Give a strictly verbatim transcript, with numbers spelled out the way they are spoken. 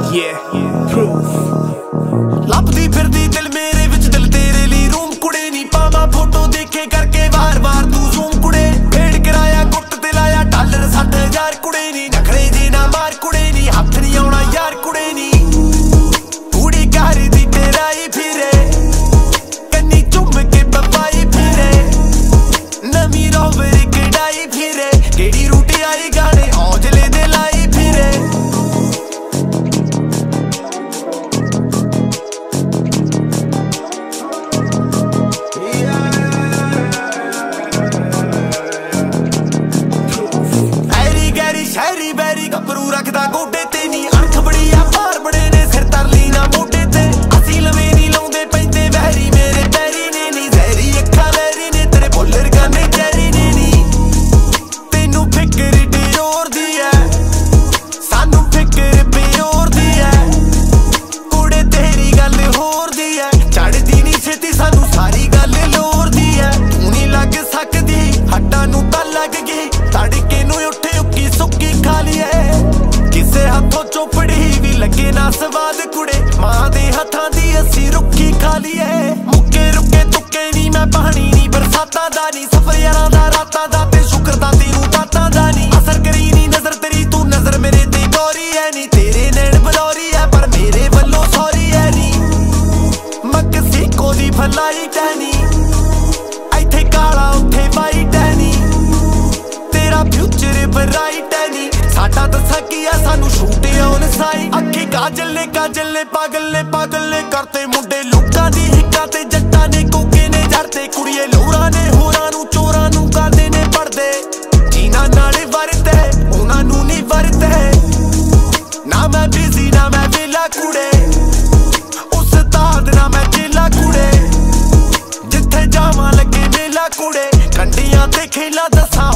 Yeah, proof. ਲੱਭਦੀ ਫਿਰਦੀ ਦਿਲ ਮੇਰੇ ਵਿੱਚ ਦਿਲ ਤੇਰੇ ਲਈ ਰੂਮ ਕੁੜੇ ਨੀ ਪਾਵਾਂ ਫੋਟੋ ਦੇਖੇ ਕਰਕੇ ਵਾਰ ਵਾਰ ਤੂੰ ਜ਼ੂਮ ਕੁੜੇ ਫੇੜ ਕਰਾਇਆ ਗੁੱਟ ਤੇ ਲਾਇਆ ਡਾਲਰ ਸੱਠ ਹਜ਼ਾਰ ਕੁੜੇ ਨੀ ਨਖਰੇ ਜੇ ਨਾ ਮਾਰ ਕੁੜੇ ਨੀ ਹੱਥ ਨੀ ਆਉਣਾ ਯਾਰ ਕੁੜੇ ਨੀ ਕੁੜੀ ਘਰ ਦੀ ਤੇਰਾਈ ਫਿਰੇ ਕੰਨੀ ਚੁੰਮ ਕੇ ਬਪਾਈ ਫਿਰੇ ਨਵੀਂ ਰੋਵਰ ਕਢਾਈ ਫਿਰੇ ਕਿਹੜੀ ਰੂਟ ਆਈ ਗਾਣੇ ਔਜਲੇ ਦੇ ਲਾਈ ਫਿਰੇ ਸ਼ਹਿਰੀ ਬੈਰੀ ਗੱਭਰੂ ਰੱਖਦਾ ਗੋਡੇ ਤੇ ਨੀ ਅਣਖ ਬੜੀ ਆ ਭਾਰ ਬੜੇ ਨੇ ਸਿਰ ਤਰਲੀ ਨਾ ਮੋਢੇ ਤੇ ਅਸੀਂ ਲਵੇਂ ਨੀ ਲਾਉਂਦੇ ਪੈਂਦੇ ਵਹਿਰੀ ਮੇਰੇ ਪੈਰੀ ਨੇ ਨੀ ਜ਼ਹਿਰੀ ਅੱਖਾਂ ਲੈਰੀ ਨੇ ਤੇਰੇ ਬੋਲਰ ਗਾਨੇ ਚੈਰੀ ਨੇ ਨੀ ਤੈਨੂੰ ਫਿਕਰ ਡਿਓਰ ਦੀ ਐ ਸਾਨੂੰ ਫਿਕਰ ਪਿਓਰ ਦੀ ਐ ਕੁੜੇ ਤੇਰੀ ਗੱਲ ਹੋਰ ਦੀ ਐ ਚੜਦੀ ਨੀ ਛੇਤੀ ਸਾਨੂੰ ਸਾਰੀ ਗੱਲ ਲੋਰ ਦੀ ਐ ਤੂੰ ਨੀ ਲੱਗ ਸਕਦੀ ਹੱਡਾਂ ਨੂੰ ਤਾਂ ਲੱਗ ਗਈ ਤੜਕੇ ਨੂੰ ਉੱਠੇ ਸੁੱਕੀ ਖਾ ਲਈਏ ਕਿਸੇ ਹੱਥੋਂ ਚੋਪੜੀ ਵੀ ਲੱਗੇ ਨਾ ਸਵਾਦ ਕੁੜੇ ਮਾਂ ਦੇ ਹੱਥਾਂ ਦੀ ਅਸੀਂ ਰੁੱਖੀ ਖਾ ਲਈਏ ਮੁੱਕੇ ਰੁੱਕੇ ਤੁੱਕੇ ਨੀ ਮੈਂ ਪਾਣੀ ਨੀ ਬਰਸਾਤਾਂ ਦਾ ਨੀ ਸਫਰ ਯਾਰਾਂ ਦਾ ਰਾਤਾਂ ਦਾ ਤੇ ਸ਼ੁਕਰ ਦਾ ਤੈਨੂੰ ਬਾਤਾਂ ਦਾ ਨੀ ਅਸਰ ਕਰੀ ਨੀ ਨਜ਼ਰ ਤੇਰੀ ਤੂੰ ਨਜ਼ਰ ਮੇਰੇ ਤੇ ਗੌਰੀ ਐ ਨੀ ਤੇਰੇ ਨੈਣ ਬਲੌਰੀ ਐ ਪਰ ਮੇਰੇ ਵੱਲੋਂ ਸੌਰੀ ਐ ਨੀ ਮਕਸੀਕੋ ਦੀ ਫਲਾਈ ਟੈਨੀ ਇੱਥੇ ਕਾਲਾ ਉੱਥੇ ਵਾਈਟ ਐ ਨੀ ਤੇਰਾ ਫਿਊਚਰ ਬਰਾਈਟ ਸਾਡਾ ਦੱਸਾਂ ਕੀ ਆ ਸਾਨੂੰ ਸ਼ੂਟ ਆਨ ਸਾਈਡ ਅੱਖੀ ਕਾਜਲ ਨੇ ਕਾਜਲ ਨੇ ਪਾਗਲ ਨੇ ਪਾਗਲ ਨੇ ਕਰਤੇ ਮੁੰਡੇ ਲੋਕਾਂ ਦੀ ਹਿੱਕਾਂ ਤੇ ਜੱਟਾਂ ਨੇ ਕੋਕੇ ਨੇ ਜੜਦੇ ਕੁੜੀਏ ਲੋਰਾਂ ਨੇ ਹੋਰਾਂ ਨੂੰ ਚੋਰਾਂ ਨੂੰ ਕਰਦੇ ਨੇ ਪੜਦੇ ਜੀਨਾ ਨਾਲੇ ਵਰਤੇ ਉਹਨਾਂ ਨੂੰ ਨਹੀਂ ਵਰਤੇ ਨਾ ਮੈਂ ਬਿਜ਼ੀ ਨਾ ਮੈਂ ਵੇਲਾ ਕੁੜੇ ਉਸਤਾਦ ਨਾ ਮੈਂ ਚੇਲਾ ਕੁੜੇ ਜਿੱਥੇ ਜਾਵਾਂ ਲੱਗੇ ਮੇਲਾ ਕੁੜੇ ਕੰਡੀਆਂ ਤੇ ਖੇਲਾ ਦੱਸਾਂ